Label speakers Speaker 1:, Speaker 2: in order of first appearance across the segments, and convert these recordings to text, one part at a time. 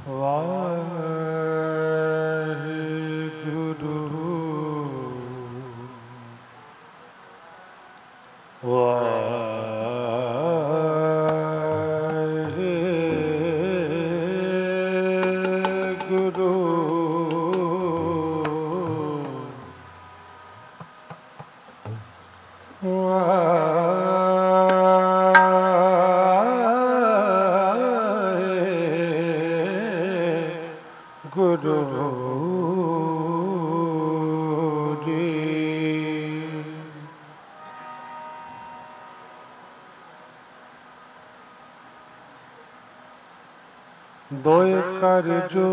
Speaker 1: ਦੋਇ ਕਰ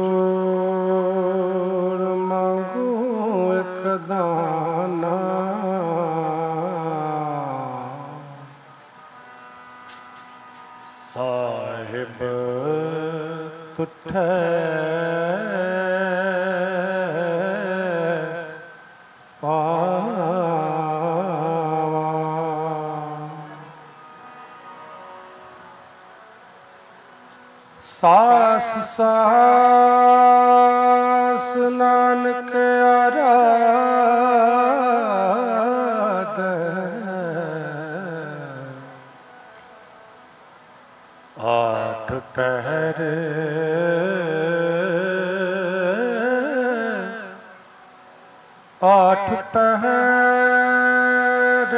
Speaker 1: ਜੋੜ ਮੰਗੂ ਇੱਕ ਦਾਨਾ, ਸਾਹਿਬ ਤੁਠੈ ਪਾਵਾ। ਸਾਸ ਸਾਸ ਨਾਨਕ ਆਰਾਧ, ਆਠ ਪਹਿਰ ਆਠ ਪਹਿਰ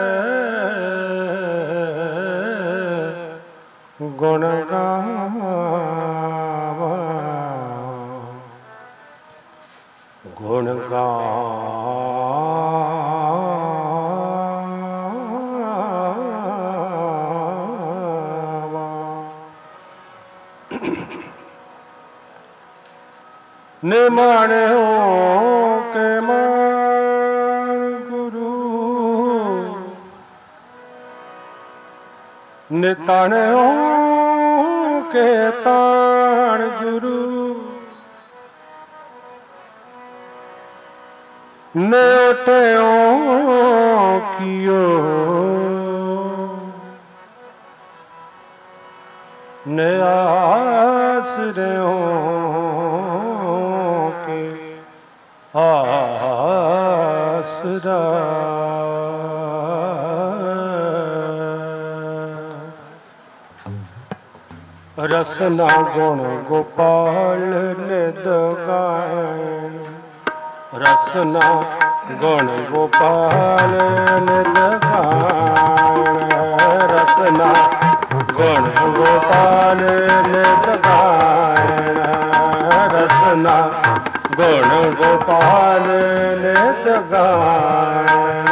Speaker 1: ਗੁਣ ਗਾਵਾਂ, ਗੁਣ ਗਾਵਾਂ। ਨਿਮਾਣਿਓ ਕੇ ਮਾਣ ਗੁਰੂ, ਨਿਤਾਣਿਓ ਕੇ ਤਾਣ ਗੁਰੂ, ਨੇਟਿਓ ਕੀਓ ਨਿਆਸਰਿਓ ਕੇ ਆਸਰਾ। ਰਸਨਾ ਗੁਣ ਗੋਪਾਲ ਨਿਤ ਗਾਇਣ, ਰਸਨਾ ਗੁਣ ਗੋਪਾਲ ਨਿਤ ਗਾਇਣ, ਰਸਨਾ ਗੁਣ ਗੋਪਾਲ ਨਿਤ ਗਾਇਣ, ਰਸਨਾ ਗੁਣ ਗੋਪਾਲ ਨਿਤ ਗਾਇਣ।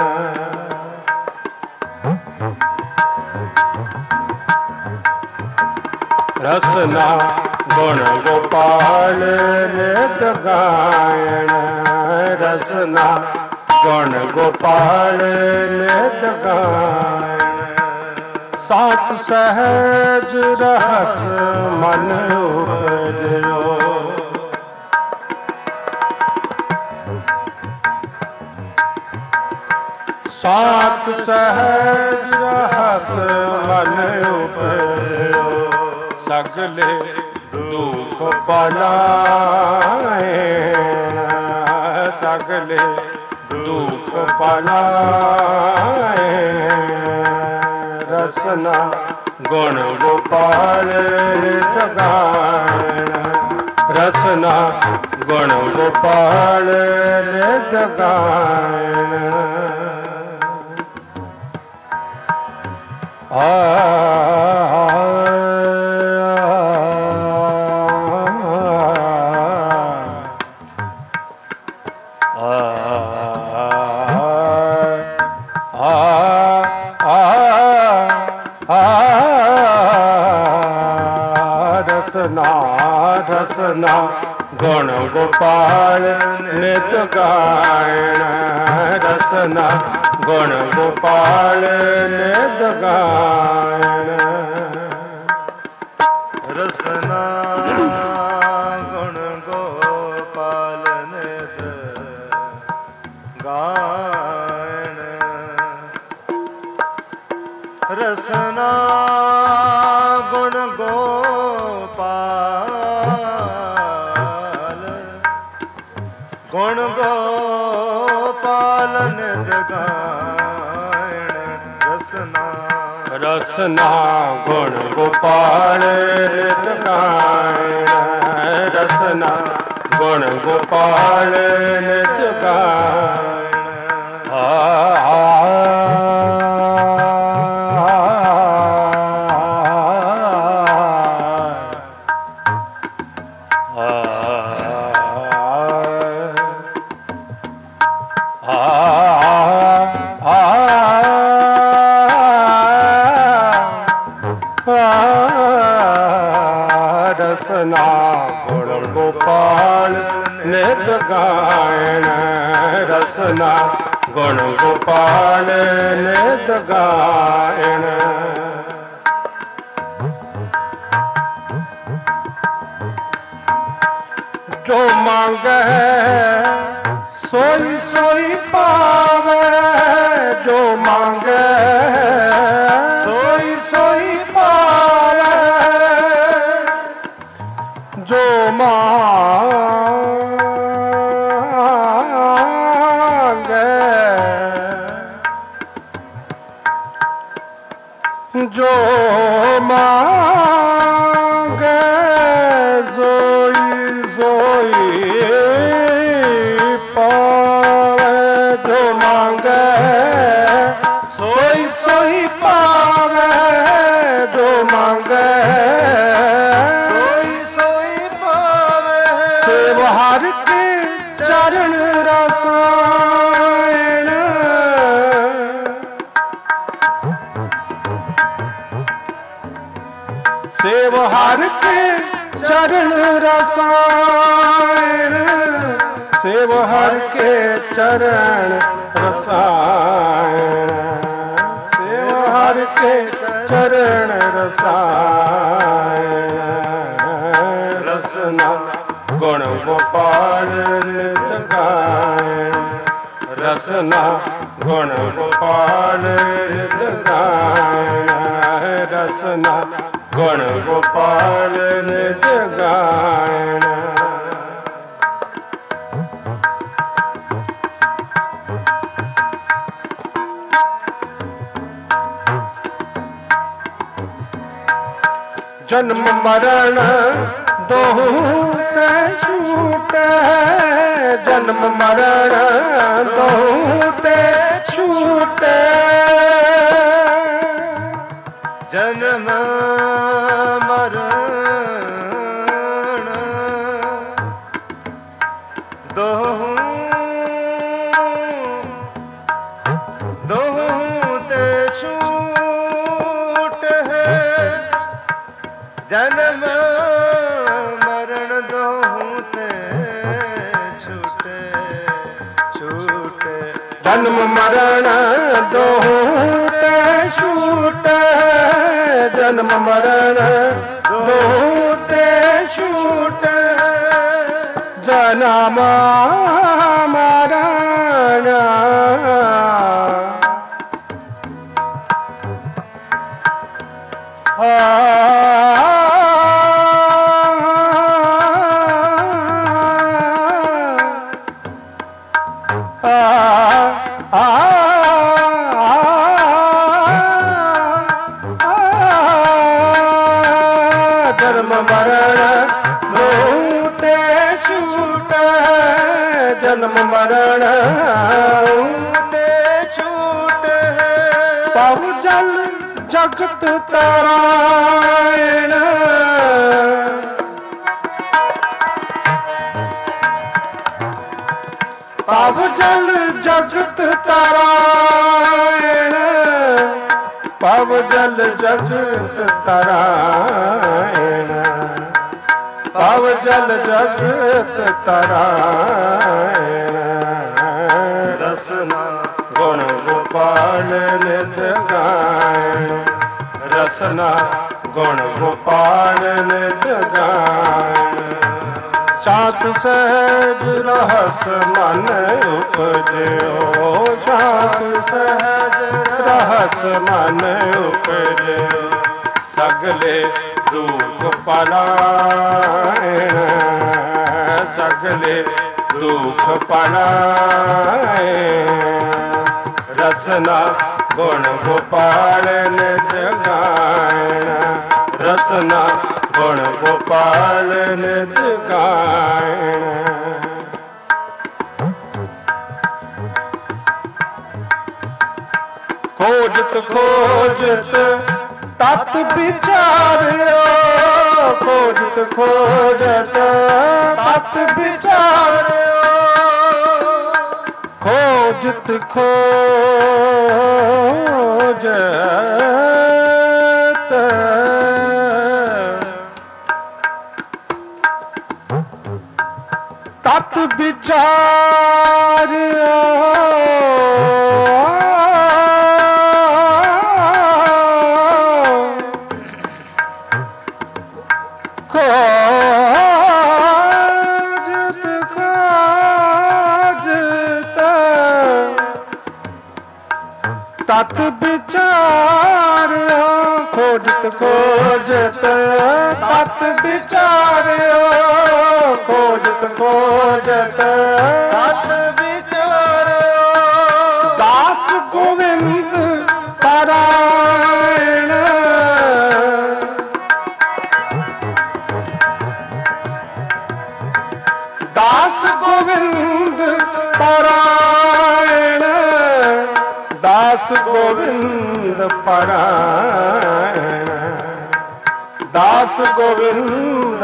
Speaker 1: ਰਸਨਾ ਗੁਣ ਗੋਪਾਲ ਨਿਤ ਗਾਇਣ, ਰਸਨਾ ਗੁਣ ਗੋਪਾਲ ਨਿਤ ਗਾਇਣ। ਸਾਤ ਸਹਿਜ ਰਹਸ ਮਨ ਉਪਜਿਓ, ਸਾਤ ਸਹਿਜ ਰਹਸ ਮਨ ਉਪਜਿਓ, ਸਗਲੇ ਦੁਖ ਪਲਾਏ, ਸਗਲੇ ਦੁਖ ਪਲਾਏ। ਰਸਨਾ ਗੁਣ ਗੋਪਾਲ ਨਿਤ ਗਾਇਣ, ਰਸਨਾ ਗੁਣ ਗੋਪਾਲ ਨਿਤ ਗਾਇਣ। ਰਸਨਾ ਗੁਣ ਗੋਪਾਲ ਨਿਤ ਗਾਇਣ, ਰਸਨਾ ਗੁਣ ਗੋਪਾਲ ਨਿਤ ਗਾਇਣ।
Speaker 2: ਰਸਨਾ ਗੁਣ ਗੋਪਾਲ ਨਿਤ ਗਾਇਣ, ਰਸਨਾ ਗੁਣ ਗੋਪਾਲ
Speaker 1: ਰਸਨਾ ਗੁਣ ਗੋਪਾਲ ਨਿਤ ਗਾਇਣ ਰਸਨਾ ਗੁਣ ਗੋਪਾਲ ਨਿਤ ਗਾਇਣ ਰਸਨਾ ਗੁਣ ਗੋਪਾਲ ਨਿਤ ਗਾਇਣ ਰਸਨਾ ਗੁਣ ਗੋਪਾਲ ਨਿਤ ਗਾਇਣ ਜੋ ਮੰਗੈ ਸੋਈ ਸੋਈ ਪਾਵੈ ਜੋ ਮੰਗੈ ਸੋਈ ਸੋਈ ਪਾਵੈ ਜੋ ਮੰਗੈ ਜੋ ਮੰਗੈ ਸੋਈ ਸੋਈ ਪਾਵੈ ਜੋ ਮੰਗੈ ਸੋਈ ਸੋਈ ਪਾਵੈ ਜੋ ਮੰਗੈ
Speaker 2: ਸੋਈ ਸੋਈ ਪਾਵੈ
Speaker 1: ਸੇਵ ਹਰਿ ਕੇ ਚਰਨ ਰਸਾਇਣ ਸੇਵ ਹਰਿ ਕੇ ਚਰਨ ਰਸਾਇਣ ਸੇਵ ਹਰਿ ਕੇ ਚਰਨ ਰਸਾਇਣ ਸੇਵ ਹਰਿ ਕੇ ਚਰਨ ਰਸਾਇਣ ਰਸਨਾ ਗੁਣ ਗੋਪਾਲ ਨਿਤ ਗਾਇਣ ਰਸਨਾ ਗੁਣ ਗੋਪਾਲ ਨਿਤ ਗਾਇਣ ਰਸਨਾ ਗੁਣ ਗੋਪਾਲ ਨਿਤ ਗਾਇਣ ਜਨਮ ਮਰਨ ਦੋਹੂ ਤੇ ਛੂਟੈ ਜਨਮ ਮਰਨ ਦੋਹੂ ਤੇ ਛੂਟੈ
Speaker 2: ਜਨਮ ਮਰਨ ਦੋਹੂ ਤੇ ਛੂਟ ਹੈ ਜਨਮ ਮਰਨ ਦੋਹੂ ਤੇ ਛੂਟੇ ਛੂਟੇ
Speaker 1: ਜਨਮ ਮਰਨ ਦੋਹੂ ਤੇ ਛੂਟੈ ਜਨਮ ਮਰਨ ਦੋਹੂ ਤੇ ਛੂਟੈ ਜਨਮ ਮਰਨ ਜਨਮ ਮਰਨ ਦੋਹੂ ਤੇ ਛੂਟੈ ਜਨਮ ਮਰਨ
Speaker 2: ਤੇ ਛੂਟੇ
Speaker 1: ਪਵ ਜਲ ਜਗਤ ਤਾਰਾਇਣ ਪਵ ਜਲ ਜਗਤ ਤਾਰਾਇਣ ਪਵ ਜਲ ਜਗਤ ਤਾਰਾਇਣ ਪਵ ਜਲ ਜਗਤ ਤਾਰਾਇਣ
Speaker 2: ਰਸਨਾ
Speaker 1: ਗੁਣ ਗੋਪਾਲ ਨਿਤ ਗਾਇਣ ਰਸਨਾ ਗੁਣ ਗੋਪਾਲ ਨਿਤ ਗਾਇਣ ਸਾਤ ਸਹਿਜ ਰਹਸ ਮਨ ਉਪਜਿਓ ਸਾਤ ਸਹਿਜ ਰਹਸ ਮਨ ਉਪਜਿਓ ਸਗਲੇ ਦੁਖ ਪਲਾਇਣ ਸਗਲੇ ਦੁਖ ਪਲਾਇਣ ਰਸਨਾ ਗੁਣ ਗੋਪਾਲ ਨਿਤ ਗਾਇਣਾ ਰਸਨਾ ਗੁਣ ਗੋਪਾਲ ਨਿਤ ਗਾਇਣਾ ਖੋਜਤ ਖੋਜਤ ਤਤ ਵਿਚਾਰਿਓ ਖੋਜਤ ਖੋਜਤ ਤਤ ਵਿਚਾਰਿਓ ਖੋਜਤ ਖੋਜਤ ਤਤ ਵਿਚਾਰਿਓ ਤਤ ਵਿਚਾਰਿਓ ਖੋਜਤ ਖੋਜਤ ਤਤ ਵਿਚਾਰਿਓ ਖੋਜਤ ਖੋਜਤ
Speaker 2: ਤਤ ਵਿਚਾਰਿਓ
Speaker 1: ਦਾਸ ਗੋਵਿੰਦ ਪਾਰਾਇਣ ਦਾਸ ਗੋਵਿੰਦ ਪਾਰਾਇਣ ਦਾਸ ਗੋਵਿੰਦ ਪਰਾਇਣ ਦਾਸ ਗੋਵਿੰਦ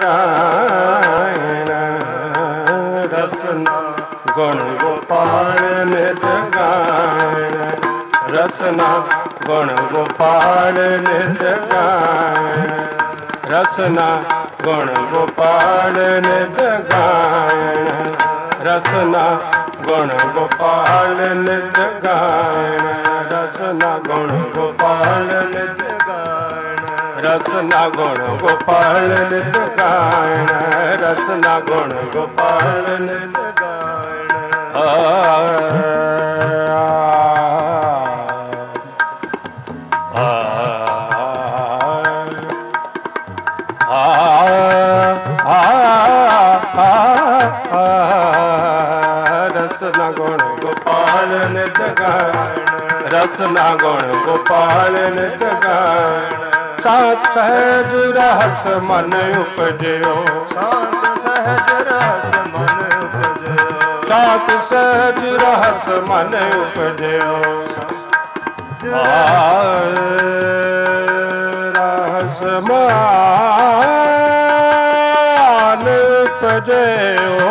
Speaker 1: ਪਰਾਇਣ ਰਸਨਾ ਗੁਣ ਗੋਪਾਲ ਨਿਤ ਗਾਇਣ ਰਸਨਾ ਗੁਣ ਗੋਪਾਲ ਨਿਤ ਗਾਇਣ ਰਸਨਾ ਗੁਣ ਗੋਪਾਲ ਨਿਤ ਗਾਇਣ ਰਸਨਾ ਗੁਣ ਗੋਪਾਲ ਨਿਤ ਗਾਇਣ ਰਸਨਾ ਗੁਣ ਗੋਪਾਲ ਨਿਤ ਗਾਇਣ ਰਸਨਾ ਗੁਣ ਗੋਪਾਲ ਨਿਤ ਗਾਇਣ ਰਸਨਾ ਗੁਣ ਗੋਪਾਲ ਨਿਤ ਗਾਇਣ ਰਸਨਾ ਗੁਣ ਗੋਪਾਲ ਨਿਤ ਗਾਇਣ ਰਸਨਾ ਗੁਣ ਗੋਪਾਲ ਨਿਤ ਗਾਇਣ ਸਾਤ ਸਹਿਜ ਰਹਸ ਮਨ ਉਪਜਿਓ
Speaker 2: ਸ਼ਾਂਤ ਸਹਿਜ ਰਸ ਮਨ ਉਪਜਿਓ
Speaker 1: ਸਾਤ ਸਹਿਜ ਰਹਸ ਮਨ ਉਪਜਿਓ ਰਹਸ ਮਨ ਉਪਜਿਓ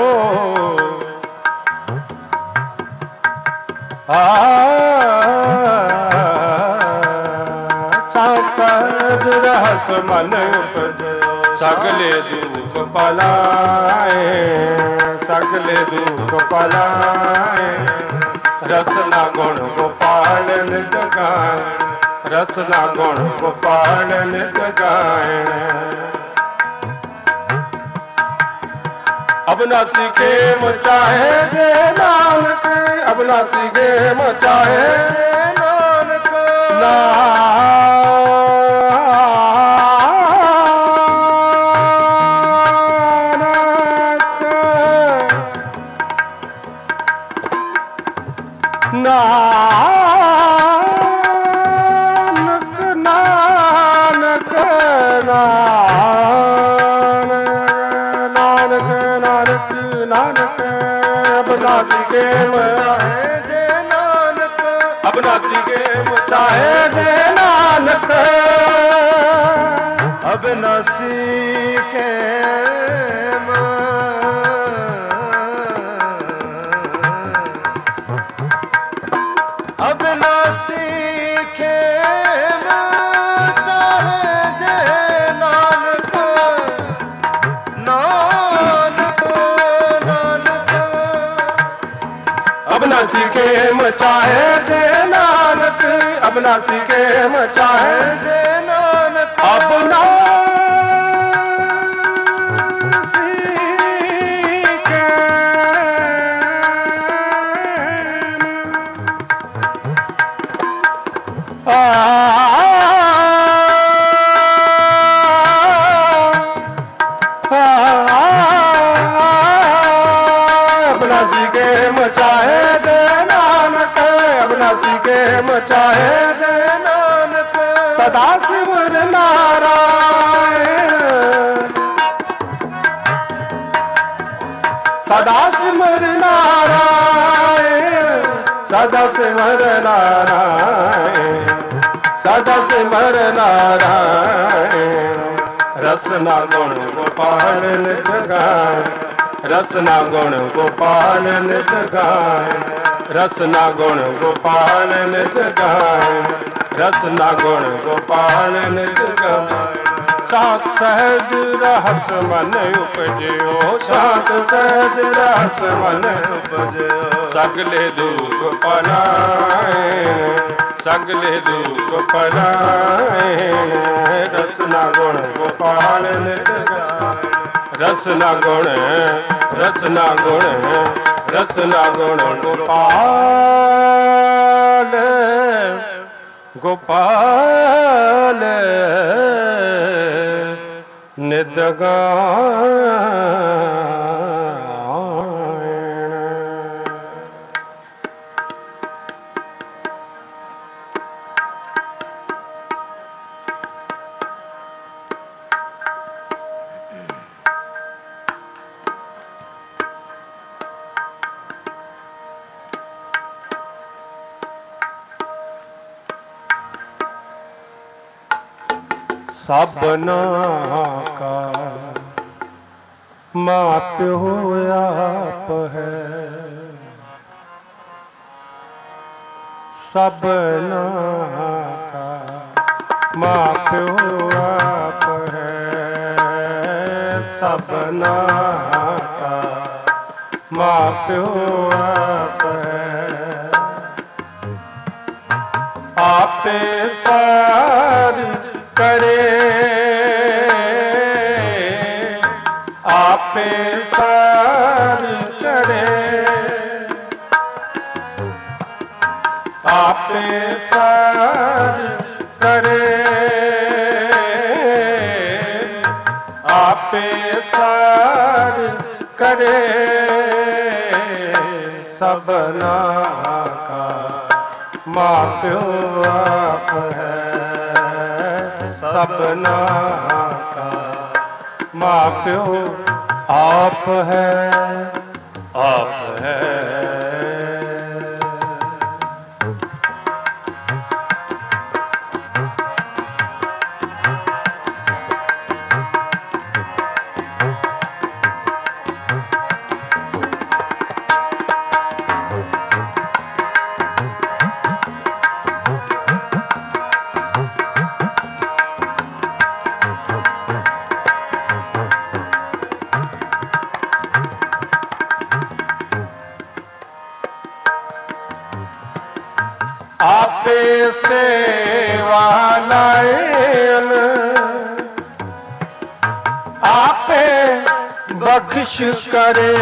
Speaker 1: ਸਹਿਜ ਰਹਸ ਮਨ ਉਪਜਿਓ ਸਗਲੇ ਦੁਖ ਪਲਾਏ ਸਗਲੇ ਦੁਖ ਪਲਾਏ ਰਸਨਾ ਗੁਣ ਗੋਪਾਲ ਨਿਤ ਗਾਇਣ ਰਸਨਾ ਗੁਣ ਗੋਪਾਲ ਨਿਤ ਗਾਇਣ ਅਬਨਾਸੀ ਖੇਮ ਚਾਹੇ ਦੇ ਨਾਨਕ ਅਬਨਾਸੀ ਖੇਮ ਚਾਹੇ ਦੇ ਨਾਨਕ ਨਾਨਕ ਨਾਨਕ ਨਾਨਕ ਨਾਨਕ ਨਾਨਕ ਅਬਨਾਸੀ ਖੇਮ ਚਾਹੇ ਦੇ ਨਾਨਕ ਅਬਨਾਸੀ ਖੇਮ ਚਾਹੇ ਦੇ ਨਾਨਕ
Speaker 2: ਅਬਨਾਸੀ ਖੇਮ ਅਬਨਾਸੀ ਖੇਮ ਚਾਹੇ ਦੇ ਨਾਨਕ ਨਾਨਕ ਨਾਨਕ
Speaker 1: ਅਬਨਾਸੀ ਖੇਮ ਚਾਹੇ ਦੇ ਨਾਨਕ ਅਬਨਾਸੀ ਖੇਮ ਚਾਹੇ
Speaker 2: ਦੇ ਨਾਨਕ
Speaker 1: ਅਬਨਾਸੀ ਖੇਮ ਚਾਹੇ ਦੇ ਨਾਨਕ ਅਬਨਾਸੀ ਕੇ ਮਚਾਏ
Speaker 2: ਦੇ ਨਾਨਕ
Speaker 1: ਸਦਾ ਸਿਮਰ ਨਾਰਾਇਣ ਸਦਾ ਸਿਮਰ ਨਾਰਾਇਣ ਸਦਾ ਸਿਮਰ ਨਾਰਾਇਣ ਸਦਾ ਸਿਮਰ ਨਾਰਾਇਣ ਰਸਨਾ ਗੁਣ ਗੋਪਾਲ ਨਿਤ ਗਾਏ ਰਸਨਾ ਗੁਣ ਗੋਪਾਲ ਨਿਤ ਗਾਏ ਰਸਨਾ ਗੁਣ ਗੋਪਾਲ ਨਿਤ ਗਾਏ ਰਸਨਾ ਗੁਣ ਗੋਪਾਲ ਨਿਤ ਗਾਏ ਸਾਤ ਸਹਿਜ ਰਹਸ ਮਨ ਉਪਜਿਓ ਸਾਤ ਸਹਿਜ ਰਹਸ ਮਨ ਉਪਜਿਓ ਸਗਲੇ ਦੁਖ ਪਨਾਏ ਸਗਲੇ ਦੁਖ ਪਨਾਏ ਰਸਨਾ ਗੁਣ ਗੋਪਾਲ ਨਿਤ ਗਾਏ ਰਸਨਾ ਗੁਣ ਰਸਨਾ ਗੁਣ ਰਸਨਾ ਗੁਣ ਗੋਪਾਲ ਗੋਪਾਲ ਨਿਤ ਗਾਇਣ ਸਭਨਾ ਕਾ ਮਾਪਿਓ ਆਪ ਹੈ ਸਭਨਾ ਕਾ ਮਾਪਿਓ ਆਪ ਹੈ ਸਭਨਾ ਕਾ ਮਾਪਿਓ ਆਪ ਹੈ ਆਪੇ ਸਾਰ करे आपे सार करे आपे सार करे आपे सार करे सबना का माप्यो आप है सबना का माप्यो आप है आप है आपे सेवा लायन आपे बख्श करे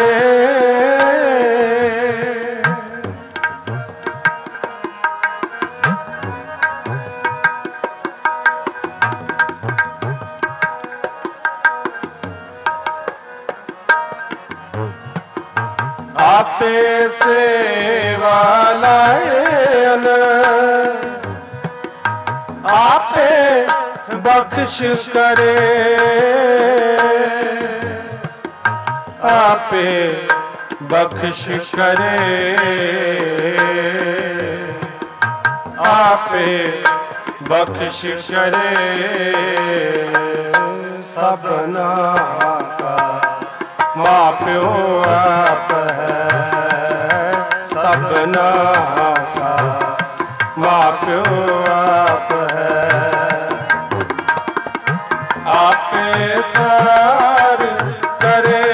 Speaker 1: आपे सेवा लायन आपे बख्श करे आपे बख्श करे आपे बख्श करे सबना का माप्यो आप है सबना का माप्यो आप है आपे सार करे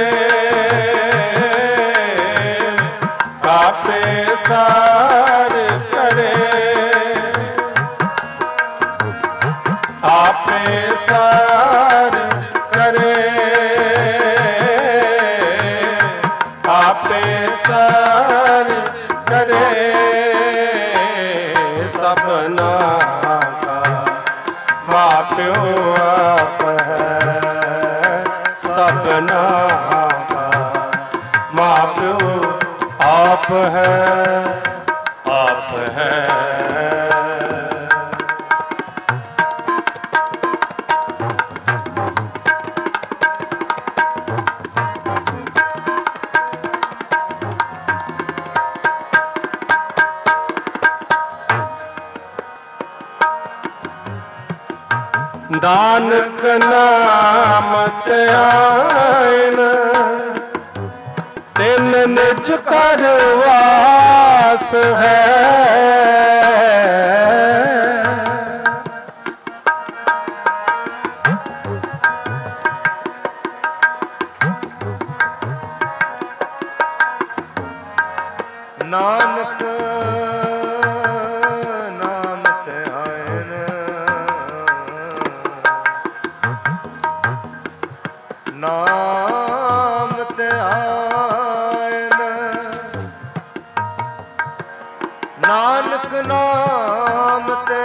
Speaker 1: आपे सार करे आपे सार करे आपे सार करे सबना का माप्यो आप है सबना का माप्यो आप है आप आप है। नानक नाम ते आइन तिन निज कर वास है।
Speaker 2: नानक नाम ते आइन नाम ते आइन नानक नाम ते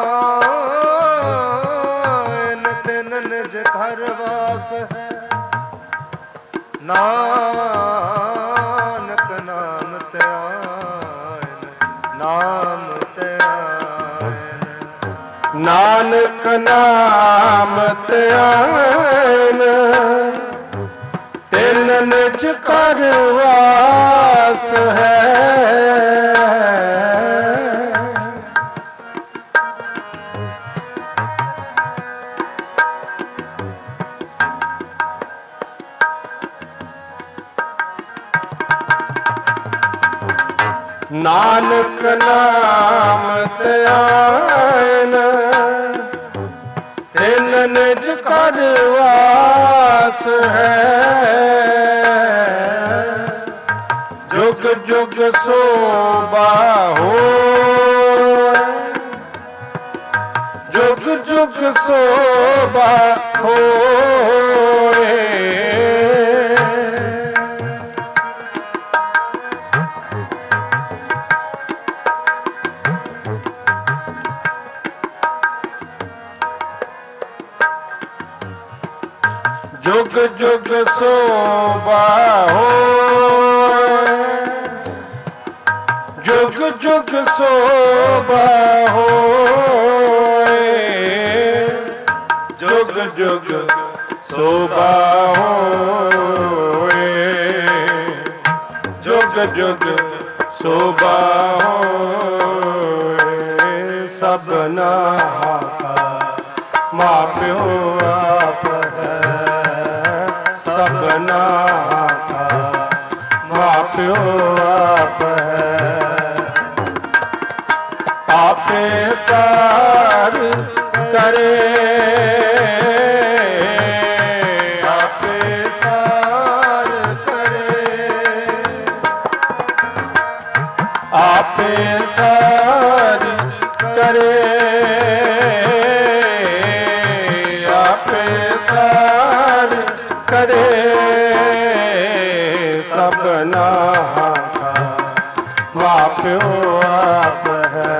Speaker 2: आइन तिन निज घर वास है। नानक नाम ते आइन नाम ते आइन
Speaker 1: नानक नाम ते आइन तिन निज कर वास है। नानक नाम ते आइन तिन निज कर वास है। जुग जुग शोभा होए जुग जुग शोभा होए। जुग जुग शोभा होए जुग जुग शोभा होए। जुग जुग शोभा होए जुग जुग शोभा होए। सबना का मां प्यो आप है। सबना का मां प्यो आप है। आपे सार करे
Speaker 2: आपे सार करे
Speaker 1: आपे सार करे आपे सार करे। सबना का मां प्यो आप है।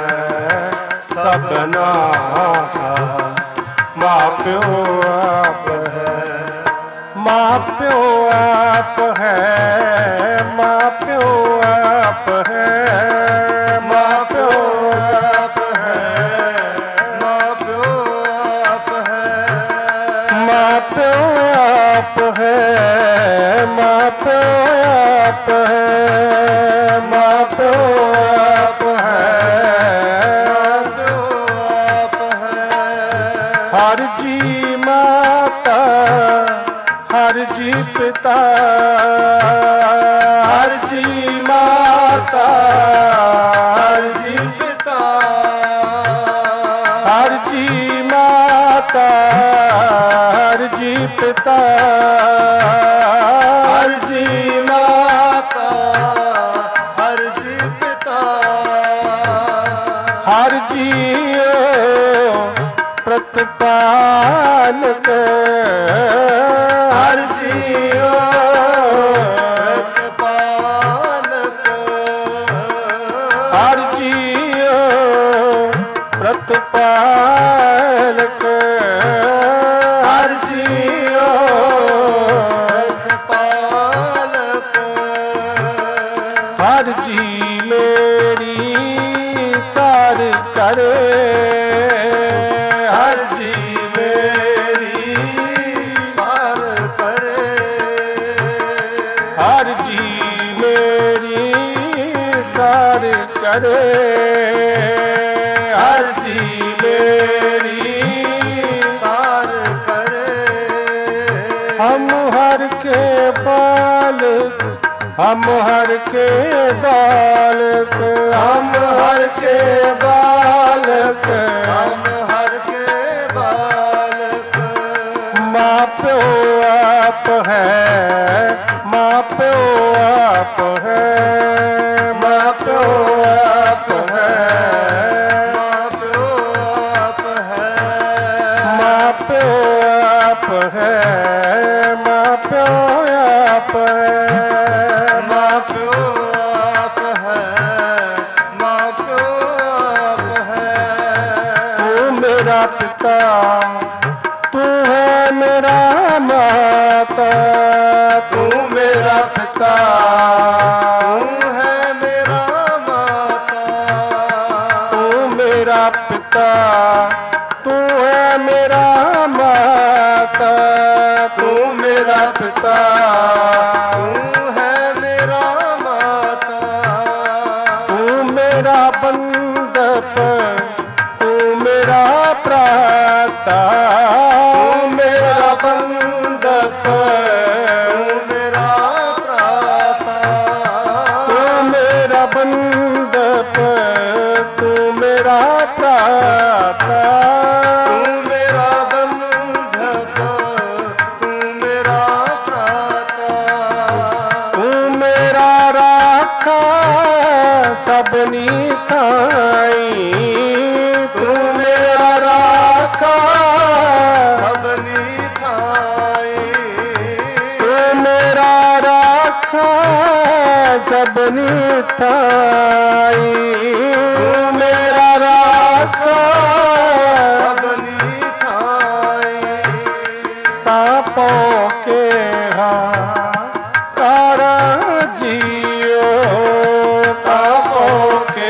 Speaker 1: सबना का मां प्यो आप है। मां प्यो आप है। मां प्यो आप है।
Speaker 2: मां प्यो आप है। मां प्यो आप है।
Speaker 1: मां प्यो आप है। मां प्यो आप है। मां प्यो आप है।
Speaker 2: मां प्यो आप है।
Speaker 1: हर जी माता हर जी पिता हर जी माता
Speaker 2: हर जी पिता
Speaker 1: हर जी माता हर जी पिता
Speaker 2: हर जी माता हर जी पिता
Speaker 1: हर जी प्रतिपालक
Speaker 2: हर जी प्रतिपालक
Speaker 1: हर जी प्रतिपालक
Speaker 2: हर जी प्रतिपालक
Speaker 1: हर जी मेरी करे हर जी मेरी
Speaker 2: सार करे।
Speaker 1: हम हर के बालक, हम हर के बालक, हम हर के बालक,
Speaker 2: हम हर के बालक।
Speaker 1: माँ प्यो आप है, माँ प्यो आप है, माँ प्यो आप है,
Speaker 2: माँ प्यो आप है,
Speaker 1: माँ प्यो आप है, माँ प्यो आप है,
Speaker 2: माँ प्यो आप है, माँ प्यो आप है।
Speaker 1: तू मेरा पिता, तू है मेरा माता, तू मेरा पिता,
Speaker 2: तू है मेरा माता।
Speaker 1: तू मेरा पिता, तू है मेरा माता, तू मेरा पिता,
Speaker 2: तू है मेरा माता।
Speaker 1: तू मेरा बंधप, तू मेरा प्राता, तू मेरा बंधप,
Speaker 2: तू मेरा प्राता।
Speaker 1: तू मेरा बंधप, तू मेरा प्राता,
Speaker 2: तू मेरा बंधप, तू मेरा प्राता।
Speaker 1: तू मेरा राखा सबनी थाई, तू मेरा राखा
Speaker 2: सबनी थाई।
Speaker 1: तू मेरा राखा सबनी थाई, तू मेरा राखा
Speaker 2: सबनी थाई।
Speaker 1: तापों के तारा जियो, तापों के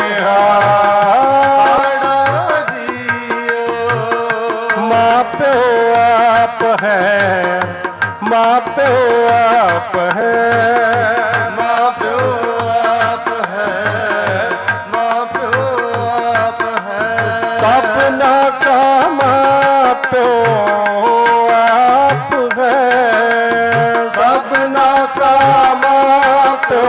Speaker 2: आड़ा जियो।
Speaker 1: माँ प्यो आप है, माँ प्यो आप है,
Speaker 2: माँ प्यो आप है, माँ प्यो आप है।
Speaker 1: सपना का माँ प्यो आप है, सपना का माँ प्यो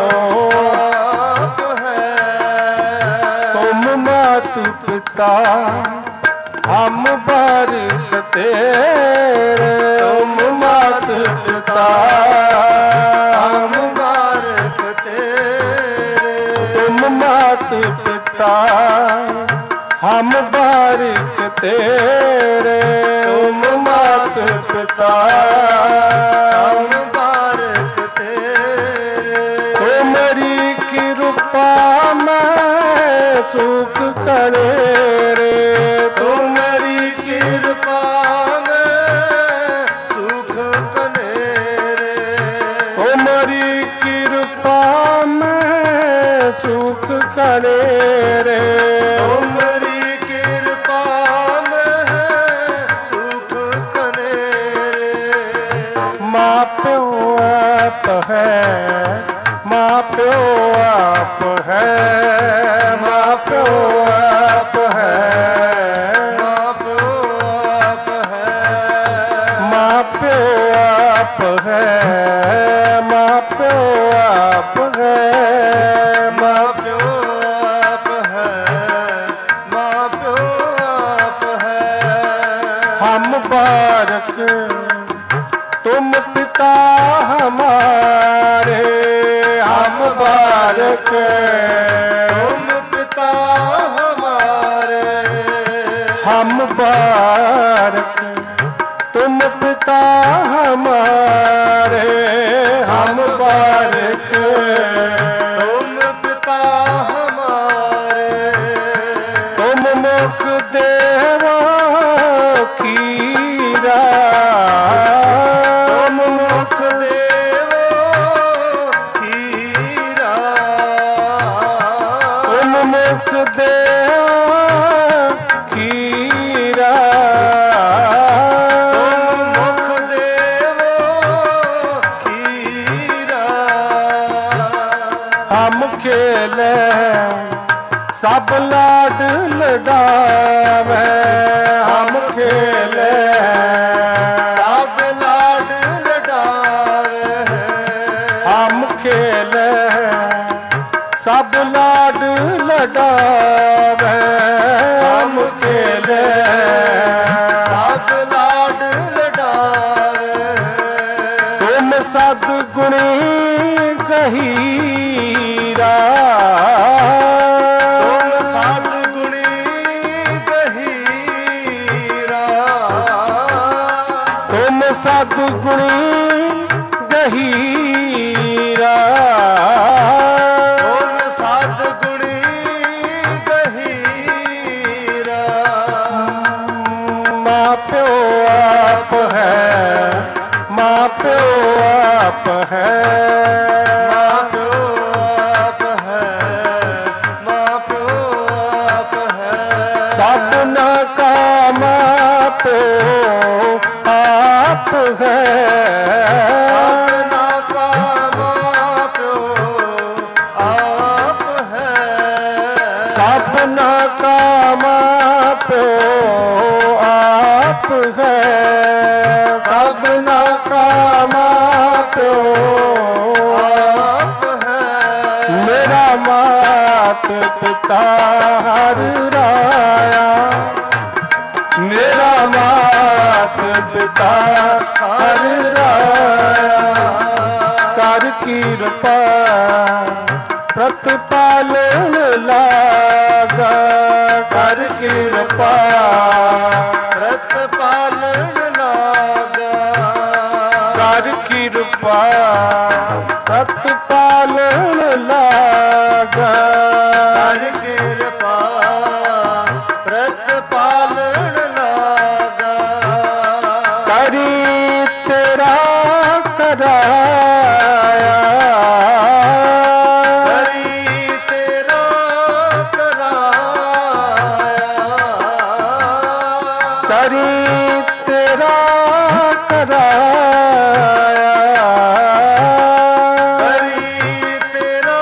Speaker 2: आप है।
Speaker 1: तुम मात पिता हम बारिक तेरे, तुम मात पिता
Speaker 2: हम बारक तेरे।
Speaker 1: तुम मात पिता हम बारिक तेरे, तुम मात पिता
Speaker 2: हम बारक तेरे।
Speaker 1: तुम्हारी कृपा में सुख करे रे,
Speaker 2: तुम्हारी कृपा में सुख कनेरे।
Speaker 1: तुम्हारी कृपा में सुख करे रे,
Speaker 2: तुम्हारी कृपा में सुख कनेरे।
Speaker 1: माँ प्यो आप है, माँ प्यो आप है, माँ प्यो आप है,
Speaker 2: माँ प्यो आप है,
Speaker 1: माँ प्यो आप है, माँ प्यो आप है,
Speaker 2: माँ प्यो आप है, माँ प्यो आप है।
Speaker 1: हम बारक तुम पिता हमारे, हम बारक
Speaker 2: तुम पिता हमारे।
Speaker 1: हम बारक तुम पिता हमारे, हम बारक
Speaker 2: तुम पिता हमारे।
Speaker 1: तुम मुख देवो खीरा,
Speaker 2: तुम मुख देवो खीरा।
Speaker 1: तुम मुख देवो खीरा,
Speaker 2: तुम मुख देवो
Speaker 1: खेले सब लाड लडावे हम खेले
Speaker 2: सब लाड लडावे
Speaker 1: हम खेले सब लाड लडावे हम खेले
Speaker 2: सब लाड लडावे
Speaker 1: तुम सद्गुणी गहीरा
Speaker 2: तुम सद्गुणी गहीरा
Speaker 1: तुम सद्गुणी गहीरा
Speaker 2: तुम सद्गुणी गहीरा
Speaker 1: माँ प्यो आप है माँ प्यो आप है
Speaker 2: माँ प्यो आप है माँ प्यो आप है
Speaker 1: सबना का माँ प्यो आप है
Speaker 2: सबना का माँ प्यो आप है
Speaker 1: सबना का माँ प्यो आप है सबना का माँ प्यो
Speaker 2: आप है
Speaker 1: मेरा मात पिता हर राया मेरा मात पिता हर राया कर कृपा प्रतिपालन लागा कर कृपा
Speaker 2: प्रतिपालन लागा
Speaker 1: कर कृपा प्रतिपालन लागा
Speaker 2: कर कृपा प्रतिपालन लागा
Speaker 1: करी तेरा कराया
Speaker 2: करी तेरा कराया
Speaker 1: करी तेरा कराया
Speaker 2: करी तेरा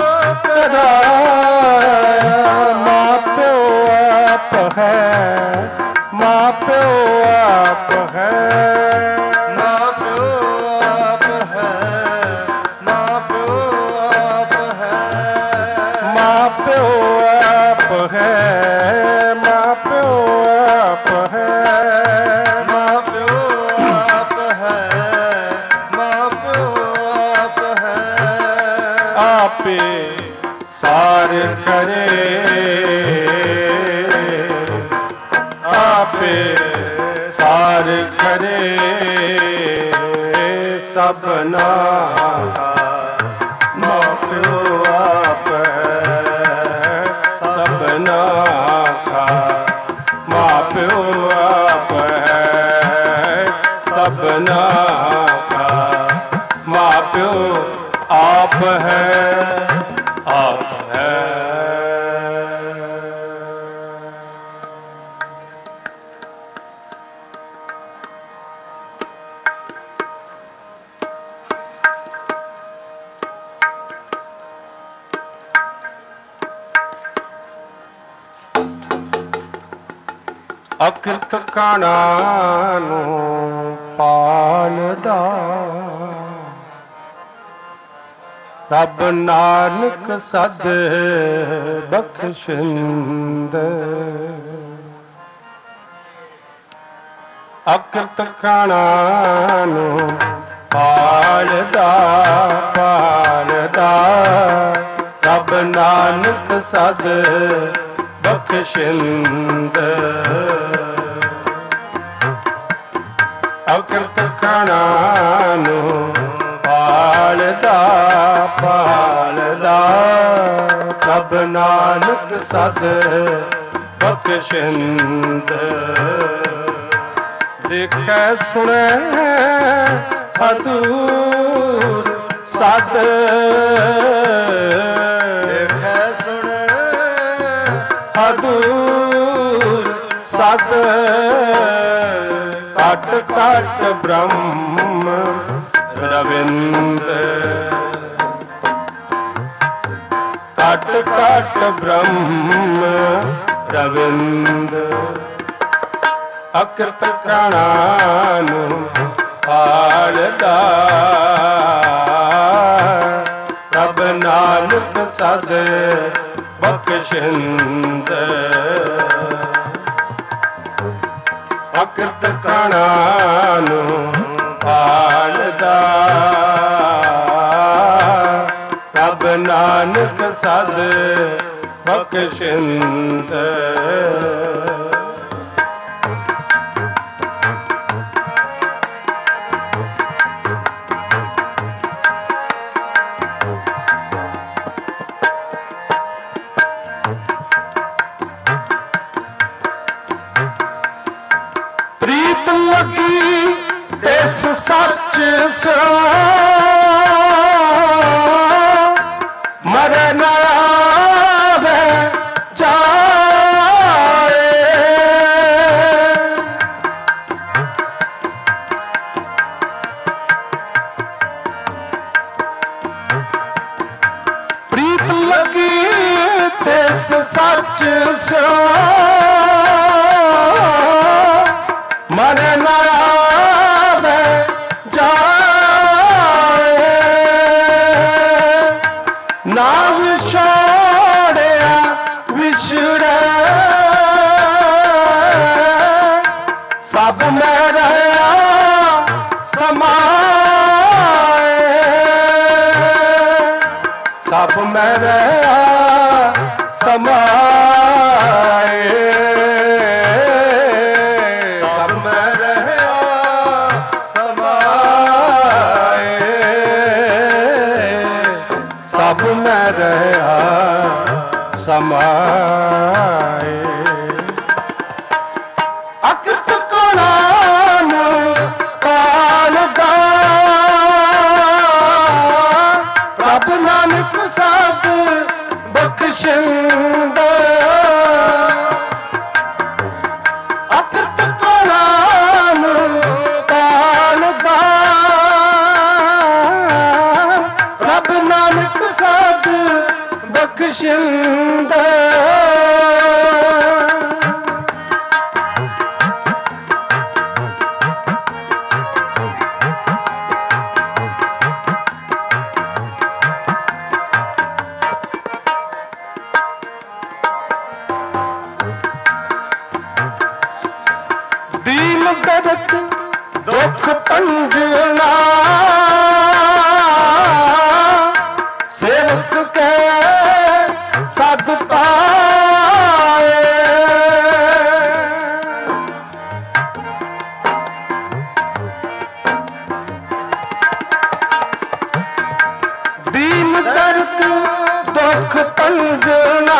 Speaker 1: कराया माँ प्यो आप है माँ प्यो आप है
Speaker 2: माँ प्यो आप है माँ प्यो आप है
Speaker 1: माँ प्यो आप है माँ प्यो आप है
Speaker 2: माँ प्यो आप है माँ प्यो आप है
Speaker 1: आपे सार करे आपे सार करे सबना माँ प्यो आप है सबना का माँ प्यो आप है सबना का माँ प्यो आप है आप है ਅਕਿਰਤ ਕਾਣਾ ਨੂੰ ਪਾਲਦਾ ਰੱਬ ਨਾਨਕ ਸਦ ਬਖਸ਼ਿੰਦ ਅਕਿਰਤ ਕਾਣਾ ਨੂੰ ਪਾਲਦਾ ਰੱਬ ਨਾਨਕ ਸਦ ਬਖਸ਼ਿੰਦ ਅਕਿਰਤ ਕਾਣਾ ਨੂੰ ਪਾਲਦਾ ਰੱਬ ਨਾਨਕ ਸਦ ਬਖਸ਼ਿੰਦ ਦੇਖੈ ਸੁਣੈ ਹਦੂਰ ਸਦ
Speaker 2: ਦੇਖੈ ਸੁਣੈ
Speaker 1: ਹਦੂਰ ਸਦ ਘਟ ਘਟ ਬ੍ਰਹਮ ਰਵਿੰਦ ਘਟ ਘਟ ਬ੍ਰਹਮ ਰਵਿੰਦ ਅਕ੍ਰਿਤ ਕਣਾਂ ਨੂੰ ਪਾਲਦਾ ਪ੍ਰਭ ਨਾਨਕ ਸਦ ਬਖਸ਼ਿੰਦ ਅਕ੍ਰਿਤ ਕਣਾਂ ਨੂੰ ਪਾਲਦਾ ਪ੍ਰਭ ਨਾਨਕ ਸਦ ਬਖਸ਼ਿੰਦ ਪ੍ਰੀਤ ਲੱਗੀ ਤਿਸ ਸੱਚ ਸੋ ਮਰਨ ਆਵੇ ਜਾਏ ਪ੍ਰੀਤ ਲੱਗੀ ਤਿਸ ਸੱਚ ਸੋ ਮਰਨ ਆਵੇ ਜਾਏ ਨਾ ਵਿਛੋੜਿਆ ਵਿਛੜੇ ਸਭ ਮੈਂ ਰਹਾ ਸਮਾਏ ਸਭ ਮੈਂ ਰਹਾ ਸਮਾਏ ਸਭ ਮੈਂ ਰਹਾ ਸਮਾਏ ਸਭ ਮੈਂ ਰਹਾ ਸਮਾਏ ਅਕ੍ਰਿਤ ਕਣਾਂ ਨੂੰ ਪਾਲਦਾ ਪ੍ਰਭ ਨਾਨਕ ਸਦ ਬਖਸ਼ਿੰਦਾ ਅਕ੍ਰਿਤ ਕਣਾਂ ਨੂੰ ਪਾਲਦਾ ਪ੍ਰਭ ਨਾਨਕ ਸਦ ਬਖਸ਼ਿੰਦਾ ਦੀਨ ਦਰਦ ਦੁੱਖ ਪੰਜਨਾ ਸੇਵਕ ਕੇ ਸਦ ਪਾਏ ਦੀਨ ਦਰਦ ਦੁੱਖ ਪੰਜਨਾ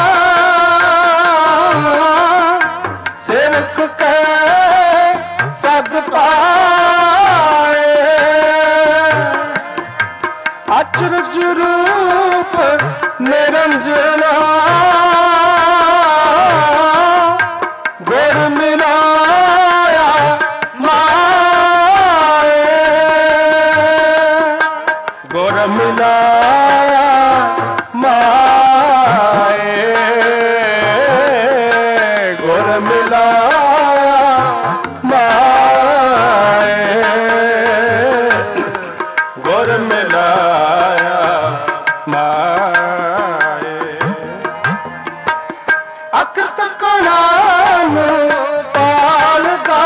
Speaker 1: ਸੇਵਕ ਕੇ ਸਦ ਪਾਏ ਅਚਰਜ ਰੂਪ ਨਿਰੰਜਨਾ ਗੁਰ ਮਿਲਾਇਆ ਮਾਏ ਗੁਰ ਮਿਲਾਇਆ ਮਾਏ ਗੁਰ ਮਿਲਾਇਆ ਮਾਏ ਗੁਰ ਮਿਲਾਇਆ ਮਾਏ ਅਕ੍ਰਿਤ ਕਣਾਂ ਨੂੰ ਪਾਲਦਾ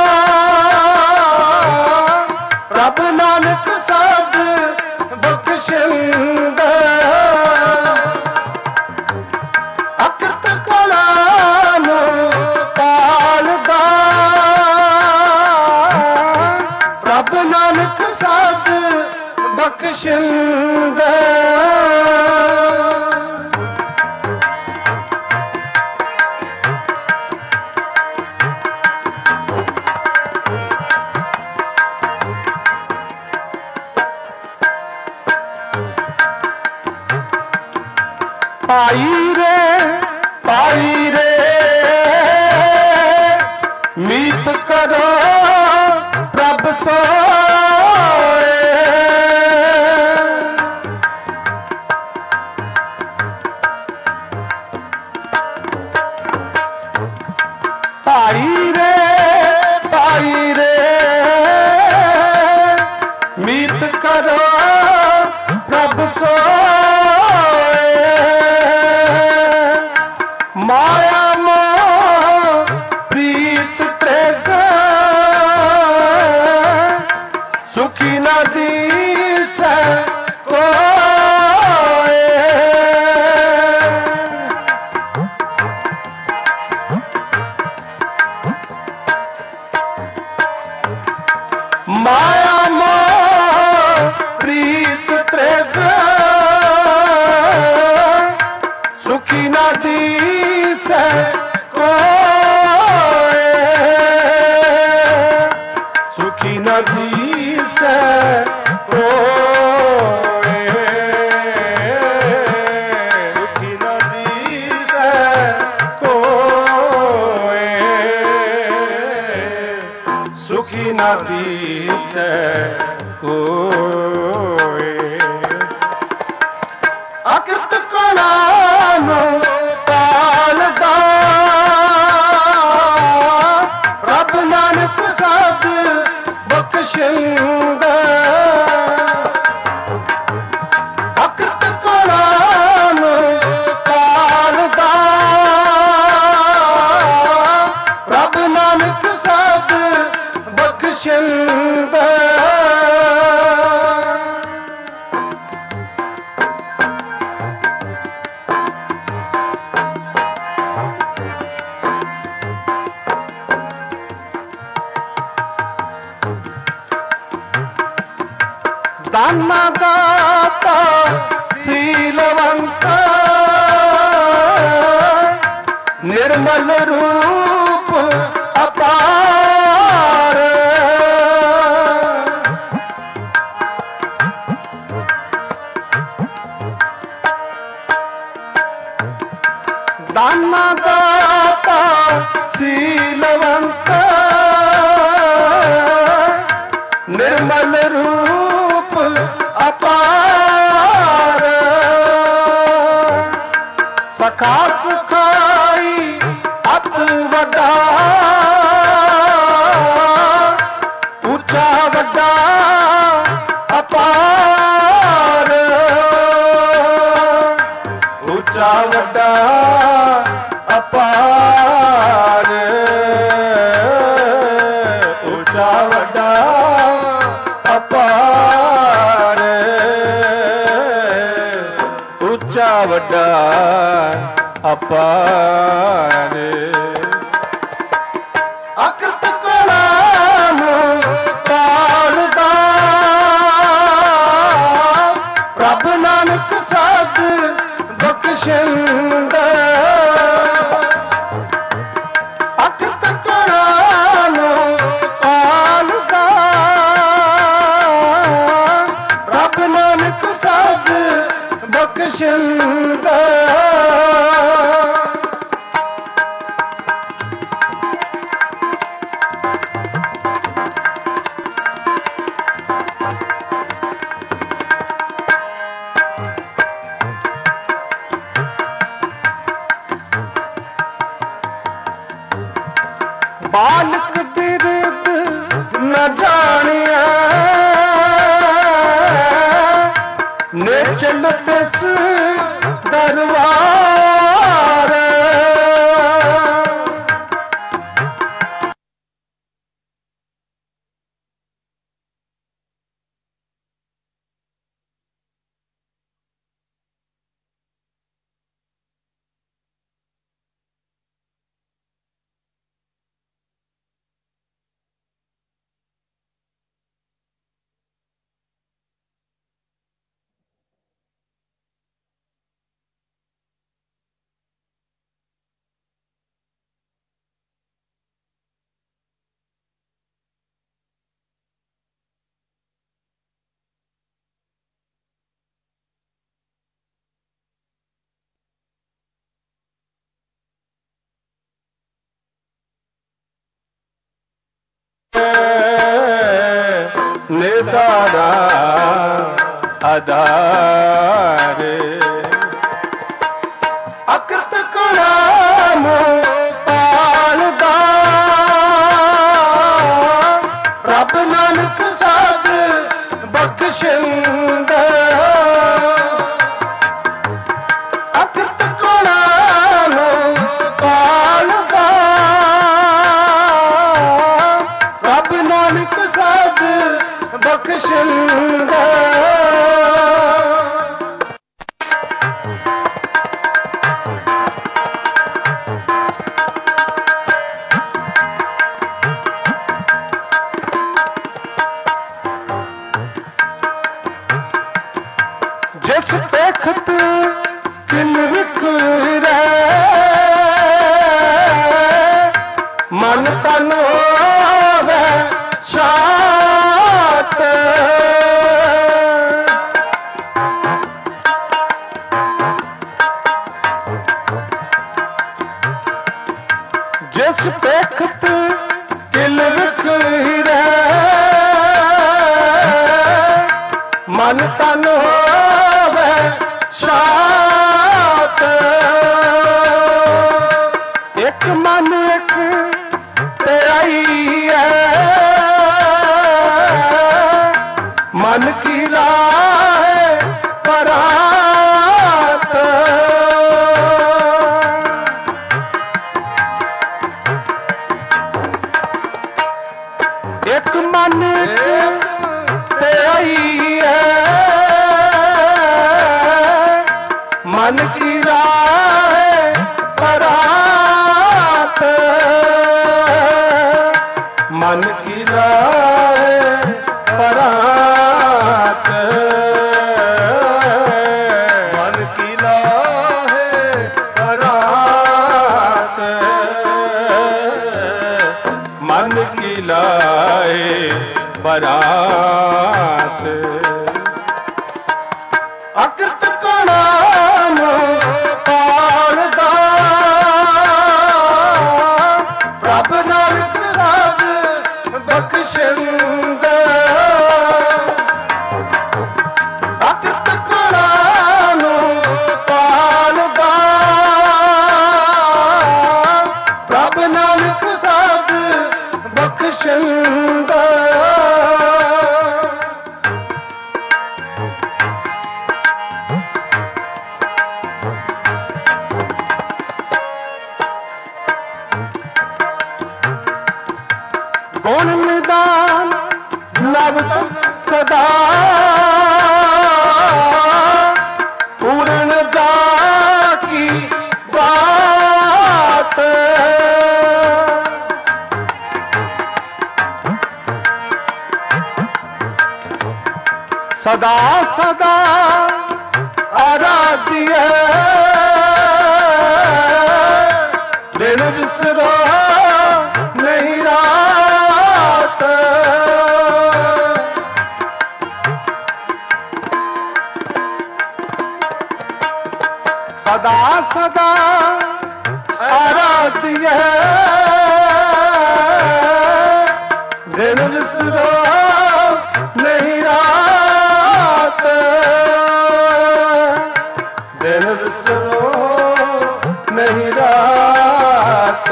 Speaker 1: ਪ੍ਰਭ ਨਾਨਕ ਸਦ ਬਖਸ਼ਿੰਦਾ ਅਕ੍ਰਿਤ ਕਣਾਂ ਨੂੰ ਪਾਲਦਾ ਪ੍ਰਭ ਨਾਨਕ ਸਦ ਬਖਸ਼ਿੰਦਾ ਪਾਈ ਰੇ ਮੀਤ ਕਰੋ ਪ੍ਰਭ ਸੋਏ ਸੁਖੀ ਨਾ ਦੀਸੈ ਕੋਇ। ਮਾਇਆ ਮੋਹ ਪ੍ਰੀਤ ਤ੍ਰਿਗ ਸੁਖੀ ਨਾ ਦੀਸੈ ਕੋਇ। ਸੁਖੀ ਨਾ ਦੀਸੈ ਕੋਇ। ਸੁਖੀ ਨਾ ਦੀਸੈ ਕੋਇ। ਸੁਖੀ ਨਾ ਦੀਸੈ ਕੋਇ। ਅਕਿਰਤ ਕਣਾਂ ਨੂੰ ਪਾਲਦਾ ਰੱਬ ਨਾਨਕ ਸਦ ਬਖਸ਼ਿੰਦਾ। ਅਕਿਰਤ ਕਣਾਂ ਨੂੰ ਪਾਲਦਾ ਰੱਬ ਨਾਨਕ ਸਦ ਬਖਸ਼ਿੰਦਾ। ਦਾਨਾ ਦਾਤਾ ਸੀਲਵੰਤ ਨਿਰਮਲ ਰੂਪ ਅਪਾਰ। ਦਾਨਾ ਦਾਤਾ ਸੀਲਵੰਤ ਨਿਰਮਲ ਰੂਪ ਅਪਾਰ। ਸਖਾ ਸਖਾਈ ਅਤ ਵੱਡਾ ਉੱਚਾ ਵੱਡਾ ਅਪਾਰ। ਉੱਚਾ ਵੱਡਾ ਅਪਾਰ। ਉੱਚਾ ਵੱਡਾ ਅਪਾਰ। ਉੱਚਾ ਵੱਡਾ ਅਪਾਰ। ਅਕਿਰਤ ਕਣਾਂ ਨੂੰ ਪਾਲਦਾ ਰੱਬ ਨਾਨਕ ਸਦ ਬਖਸ਼ਿੰਦਾ। ਅਕਿਰਤ ਕਣਾਂ ਨੂੰ ਪਾਲਦਾ ਰੱਬ ਨਾਨਕ ਸਦ ਬਖਸ਼ਿੰਦਾ। ਬਾਲਕ ਬਿਰਦ ਨ ਜਾਣਿਆ ਨਿਚਲ ਤਿਸ ਦਰਬਾਰ। ਨਿਦਾਰਾ ਆਧਾਰ। ਅਕਿਰਤ ਕਣਾਂ ਨੂੰ ਪਾਲਦਾ ਰੱਬ ਨਾਨਕ ਸਦ ਬਖਸ਼ਿੰਦਾ। ਅਕਿਰਤ ਕਣਾਂ ਨੂੰ ਪਾਲਦਾ ਰੱਬ ਨਾਨਕ ਸਦ ਬਖਸ਼ਿੰਦਾ। ਬਖਸ਼ਿੰਦਾ। ਜਿਸ ਦੇਖਤ ਕਿਲ ਵਿਖਰੇ ਮਨ ਤਨ ਹੋਵੇ ਸ਼ਾਂਤ। ਜਿਸ ਦੇਖਤ ਕਿਲ ਵਿਖਰੇ ਮਨ ਤਨ ਹੋਵੇ ਸ਼ਾਂਤ। ਇੱਕ ਮਨ ਇੱਕ ਤੇਰਾਈ ਹੈ ਮਨ ਕੀ ਰਾਹ ਪਰਾਤ। ਇੱਕ ਮਨ ਇੱਕ ਤੇਰਾਈ ਹੈ ਮਨ ਕੀ ਰਾਹ ਪਰਾਤ। ਮਨ ਕੀ ਰਾਹ ਪਰਾਤ।
Speaker 2: ਮਨ ਕੀ ਰਾਹ
Speaker 1: ਪਰਾਤ। ਮਨ ਕੀ ਲਾਏ ਬਰਾਤ। ਅਕਰਤ ਕਣਾ ਨੂੰ ਪਾਲਦਾ ਰੱਬ ਨਾਨਕ ਸਾਧ ਬਖਸ਼ਿੰਦਾ। ਅਕਰਤ ਕਣਾ ਨੂੰ ਪਾਲਦਾ ਰੱਬ ਨਾਨਕ ਸਾਧ ਬਖਸ਼ਿੰਦਾ। ਗੁਣ ਨਿਦਾਨ ਨਵ ਸਦਾ ਪੂਰਨ ਜਾ ਕੀ ਬਾਤ। ਸਦਾ ਸਦਾ ਆਰਾਧਿਆ ਦਿਨ ਵਿਸਰੋ ਨਹੀਂ ਰਾਤ। ਸਦਾ ਸਦਾ ਆਰਾਧਿਆ ਦਿਨ ਵਿਸਰੋ ਨਹੀਂ ਰਾਤ। ਦਿਨ ਵਿਸਰੋ ਨਹੀਂ ਰਾਤ।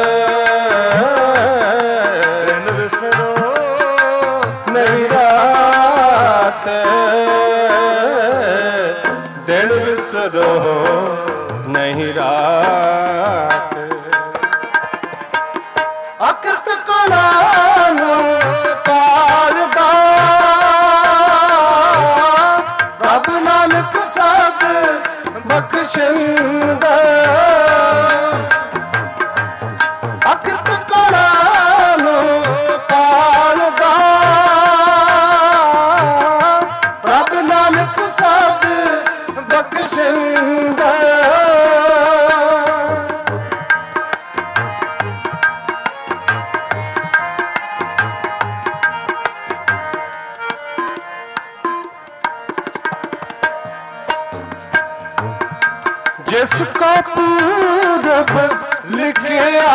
Speaker 2: ਦਿਨ ਵਿਸਰੋ
Speaker 1: ਨਹੀਂ ਰਾਤ। ਦਿਨ ਵਿਸਰੋ ਨਹੀਂ ਰਾਤ। ਅਕਰਤ ਕਣਾ ਨੂੰ ਪਾਲਦਾ ਰੱਬ ਨਾਨਕ ਸਾਧ ਬਖਸ਼ਿੰਦਾ। ਅਕਰਤ ਕਣਾ ਨੂੰ ਪਾਲਦਾ ਰੱਬ ਨਾਨਕ ਸਾਧ ਬਖਸ਼ਿੰਦਾ। जिस का पूरब लिखिया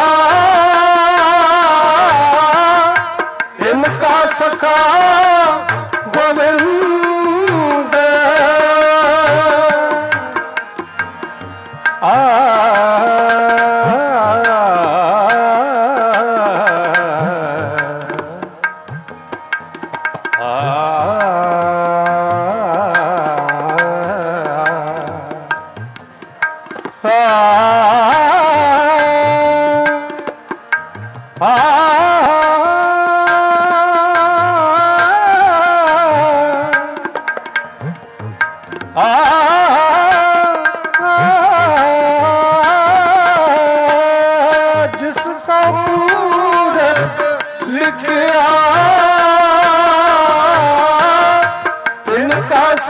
Speaker 1: इनका सखा गोविंद।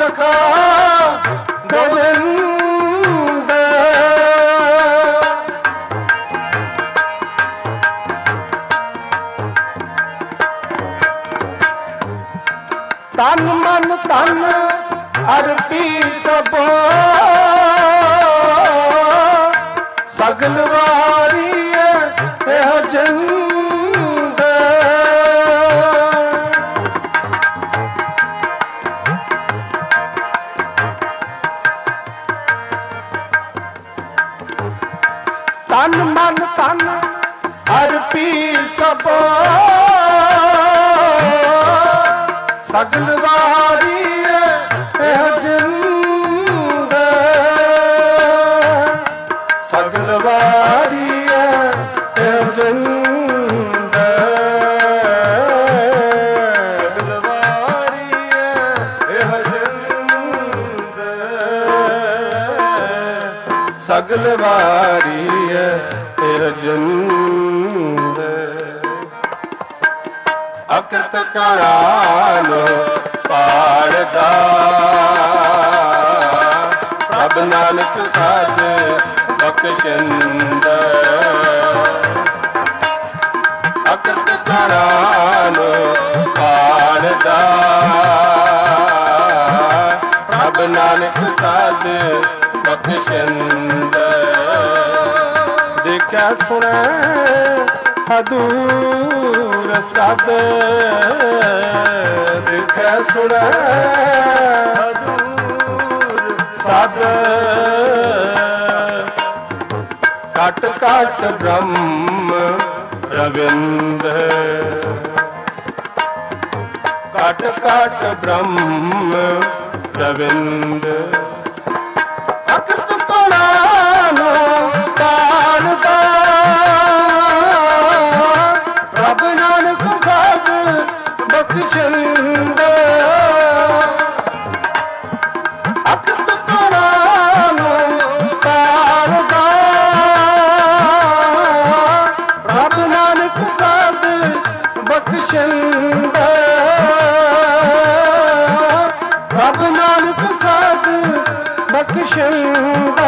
Speaker 1: ਸਖਾ ਗੋਬਿੰਦ। ਤਨ ਮਨ ਤਨ ਅਰਪੀ ਸਭੋ ਸਗਲ ਵਾਰੀ ਇਹ ਜਿੰਦ। ਤਨ ਮਨ ਤਨ ਅਰਪੀ ਸਭੋ ਸਗਲ ਵਾਰੀ ਇਹ ਜਿੰਦ। ਸਗਲ ਵਾਰੀ ਇਹ ਜਿੰਦ। ਸਗਲ ਵਾਰੀ ਇਹ ਜਿੰਦ। ਸਗਲ ਵਾਰੀ ਇਹ ਜਿੰਦ। ਅਕਰਤ ਕਰਾਲੋ ਪਾੜਦਾ ਪ੍ਰਭ ਨਾਨਕ ਸਾਧ ਬਖਸ਼ਿੰਦ। ਅਕਰਤ ਕਰਾਲੋ ਪਾੜਦਾ ਪ੍ਰਭ ਨਾਨਕ ਸਾਧ ਬਖਸ਼ਿੰਦ। ਦੇਖਿਆ ਸੁਣੈ ਹਦੂਰ ਸਦ। ਦੇਖਿਆ ਸੁਣੈ ਹਦੂਰ ਸਦ। ਘਟ ਘਟ ਬ੍ਰਹਮ ਰਵਿੰਦ। ਘਟ ਘਟ ਬ੍ਰਹਮ ਰਵਿੰਦ। ਅਕਰਤ ਕਰਾਲੋ ਪਾੜਦਾ ਪ੍ਰਭ ਨਾਨਕ ਸਾਧ ਬਖਸ਼ਿੰਦ। ਅਕਰਤ ਕਰਾਲੋ ਪਾੜਦਾ ਪ੍ਰਭ ਨਾਨਕ ਸਾਧ ਬਖਸ਼ਿੰਦ। ਪ੍ਰਭ ਨਾਨਕ ਸਾਧ ਬਖਸ਼ਿੰਦ।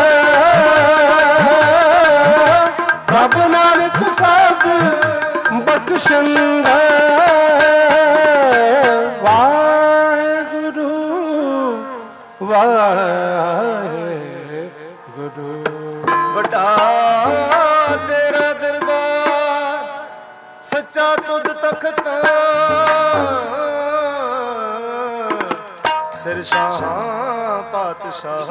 Speaker 1: ਪ੍ਰਭ ਨਾਨਕ ਸਾਧ ਬਖਸ਼ਿੰਦ। ਵਾਹਿਗੁਰੂ ਵਾਹਿਗੁਰੂ।
Speaker 2: ਵੱਡਾ ਤੇਰਾ ਦਰਬਾਰ ਸੱਚਾ ਤੁਧ ਤਖਤ। ਸਿਰ ਸ਼ਾਹ ਪਾਤਸ਼ਾਹ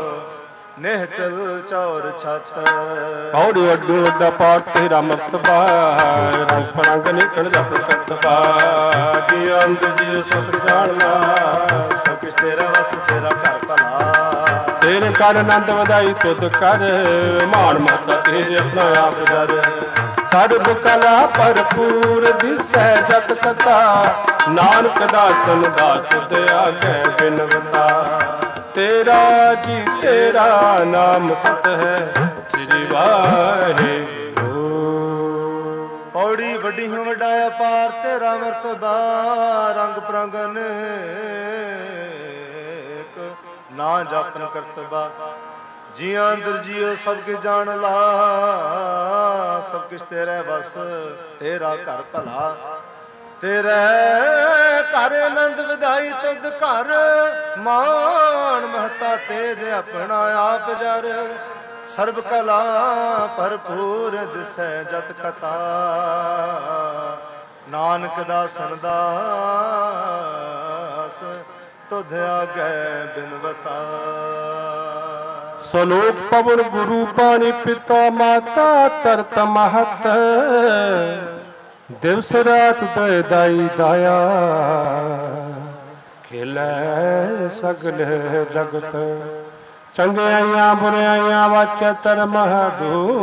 Speaker 2: ਨਿਹਚਲ ਚੌਰ ਛੱਤ।
Speaker 1: ਔੜੀ ਵੱਡੂ ਵੱਡਾ ਪਾਠ ਤੇਰਾ ਮਰਤਬਾ ਰੰਗ ਪਰੰਗ ਨਿਕਲ ਜਾ ਪ੍ਰਕਟਬਾ।
Speaker 2: ਜੀ ਅੰਤ ਜੀ ਸਭ ਜਾਣਨਾ ਸਭ ਕੁਛ ਤੇਰਾ ਵਸ ਤੇਰਾ ਘਰ ਭਲਾ।
Speaker 1: ਤੇਰੇ ਕਰ ਆਨੰਦ ਵਧਾਈ ਤੁਧ ਕਰ ਮਾਣ ਮਹਤਾ ਤੇਰੇ ਆਪਣਾ ਆਪ ਦਰ। ਸਰਬ ਕਲਾ ਭਰਪੂਰ ਦਿਸੈ ਜਤ ਕਥਾ ਨਾਨਕ ਦਾਸਨ ਦਾਸ ਤੁਧ ਆਗੇ ਬਿਨਵਤਾ। ਤੇਰਾ ਜੀ ਤੇਰਾ ਨਾਮ ਸਤ ਹੈ ਸ੍ਰੀ ਵਾਹਿਗੁਰੂ।
Speaker 2: ਪੌੜੀ ਵੱਡੀ ਹੋ ਵੱਡਾ ਅਪਾਰ ਤੇਰਾ ਮਰਤਬਾ ਰੰਗ ਪ੍ਰੰਗ ਅਨੇਕ ਨਾ ਜਾਪਨ ਕਰਤਬਾ। ਜੀਆਂ ਅੰਦਰ ਜੀਓ ਸਭ ਕੇ ਜਾਣ ਲਾ ਸਭ ਕੁਛ ਤੇਰੇ ਬਸ ਤੇਰਾ ਘਰ ਭਲਾ। ਤੇਰੇ ਘਰ ਆਨੰਦ ਵਧਾਈ ਤੁਧ ਘਰ ਮਾਣ ਮਹਤਾ ਤੇਜ ਆਪਣਾ ਆਪ ਜਰ। ਸਰਬ ਕਲਾ ਭਰਪੂਰ ਦਿਸੈ ਜਤ ਕਥਾ ਨਾਨਕ ਦਾਸਨ ਦਾਸ ਤੁਧ ਆਗੇ ਬਿਨਵਤਾ।
Speaker 1: ਸਲੋਕ ਪਵਨ ਗੁਰੂ ਪਾਣੀ ਪਿਤਾ ਮਾਤਾ ਤਰਤ ਮਹਤ। ਦਿਵਸ ਰਾਤ ਦਇ ਦਾਈ ਦਾਇਆ ਖੇਲੇ ਸਗਲ ਜਗਤ। ਚੰਗਿਆਈਆਂ ਬੁਰਿਆਈਆਂ ਵਾਚੈ ਧਰਮ ਦੂਰ।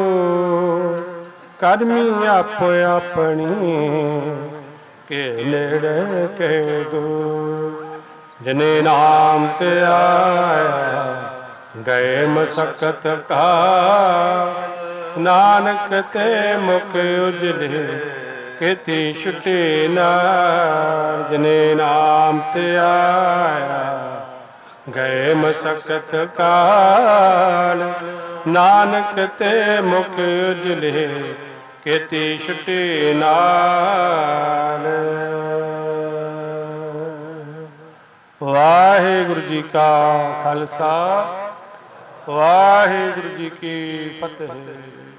Speaker 1: ਕਰਮੀ ਆਪੋ ਆਪਣੀ ਕੇ ਨੇੜੇ ਕੇ ਦੂਰ। ਜਿਨੇ ਨਾਮ ਤੇ ਆਇਆ ਗਏ ਮਸਕਤ ਕਾ ਨਾਨਕ ਤੇ ਮੁਖ ਉਜਲੇ ਕੀਤੀ ਛੁੱਟੀ ਨਾਰ ਜਿਨੇ ਨਾਮ ਤੇ ਆਇਆ ਗਏ ਮਸਕਤ ਕਾਲ ਨਾਨਕ ਤੇ ਮੁਖ ਉਜਲੇ ਕੀਤੀ ਛੁੱਟੀ ਨਾਲ। ਵਾਹਿਗੁਰੂ ਜੀ ਕਾ ਖਾਲਸਾ ਵਾਹਿਗੁਰੂ ਜੀ ਕੀ ਫਤਿਹ।